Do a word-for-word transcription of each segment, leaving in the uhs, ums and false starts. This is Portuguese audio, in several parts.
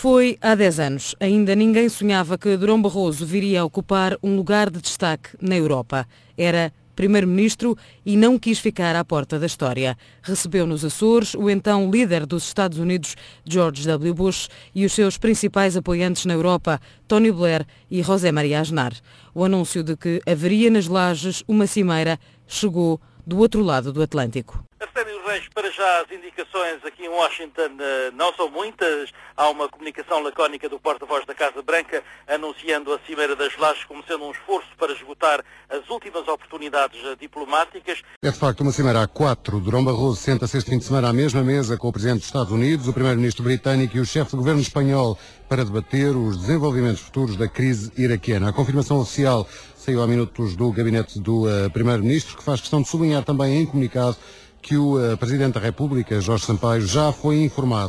Foi há dez anos. Ainda ninguém sonhava que Durão Barroso viria a ocupar um lugar de destaque na Europa. Era primeiro-ministro e não quis ficar à porta da história. Recebeu nos Açores o então líder dos Estados Unidos, George W. Bush, e os seus principais apoiantes na Europa, Tony Blair e José Maria Aznar. O anúncio de que haveria nas Lajes uma cimeira chegou do outro lado do Atlântico. Arsénio Reis, para já as indicações aqui em Washington não são muitas. Há uma comunicação lacónica do porta-voz da Casa Branca anunciando a Cimeira das Lajes como sendo um esforço para esgotar as últimas oportunidades diplomáticas. É de facto uma cimeira a quatro. Durão Barroso senta-se este fim de semana à mesma mesa com o Presidente dos Estados Unidos, o Primeiro-Ministro britânico e o chefe do governo espanhol para debater os desenvolvimentos futuros da crise iraquiana. A confirmação oficial saiu há minutos do gabinete do uh, Primeiro-Ministro, que faz questão de sublinhar também em comunicado que o uh, Presidente da República, Jorge Sampaio, já foi informado.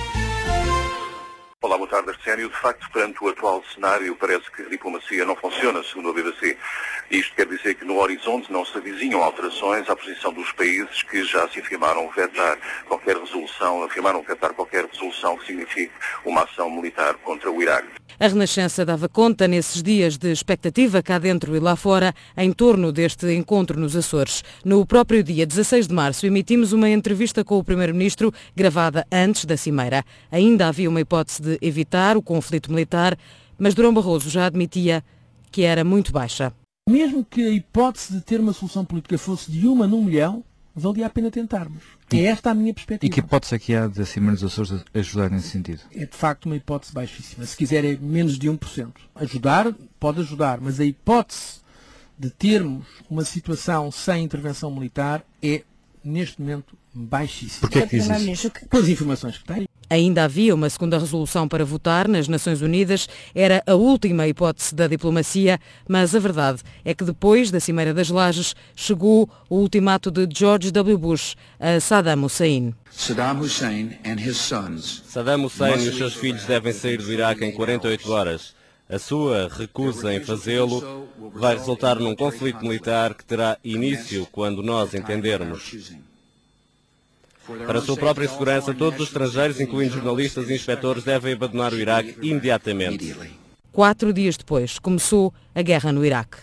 Olá, boa tarde, Arsénio. De facto, perante o atual cenário, parece que a diplomacia não funciona, segundo a B B C. Isto quer dizer que no horizonte não se avizinham alterações à posição dos países que já se afirmaram vetar qualquer resolução, afirmaram vetar qualquer resolução que signifique uma ação militar contra o Iraque. A Renascença dava conta nesses dias de expectativa cá dentro e lá fora em torno deste encontro nos Açores. No próprio dia dezasseis de março emitimos uma entrevista com o Primeiro-Ministro gravada antes da cimeira. Ainda havia uma hipótese de evitar o conflito militar, mas Durão Barroso já admitia que era muito baixa. Mesmo que a hipótese de ter uma solução política fosse de uma num milhão, valia a pena tentarmos. É esta a minha perspectiva. E que hipótese é que há da Cimeira dos Açores ajudar nesse sentido? É de facto uma hipótese baixíssima. Se quiser é menos de um por cento. Ajudar, pode ajudar, mas a hipótese de termos uma situação sem intervenção militar é, neste momento, baixíssima. Porquê é que diz isso? Pelas informações que tem. Ainda havia uma segunda resolução para votar nas Nações Unidas. Era a última hipótese da diplomacia, mas a verdade é que depois da Cimeira das Lajes chegou o ultimato de George W. Bush a Saddam Hussein. Saddam Hussein and his sons. Saddam Hussein e os seus filhos devem sair do Iraque em quarenta e oito horas. A sua recusa em fazê-lo vai resultar num conflito militar que terá início quando nós entendermos. Para a sua própria segurança, todos os estrangeiros, incluindo jornalistas e inspectores, devem abandonar o Iraque imediatamente. Quatro dias depois, começou a guerra no Iraque.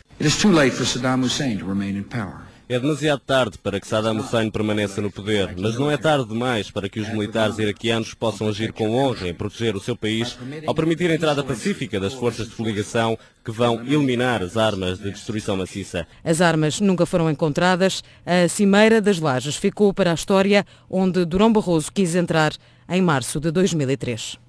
É demasiado tarde para que Saddam Hussein permaneça no poder, mas não é tarde demais para que os militares iraquianos possam agir com honra em proteger o seu país ao permitir a entrada pacífica das forças de coligação que vão eliminar as armas de destruição maciça. As armas nunca foram encontradas. A Cimeira das Lajes ficou para a história onde Durão Barroso quis entrar em março de dois mil e três.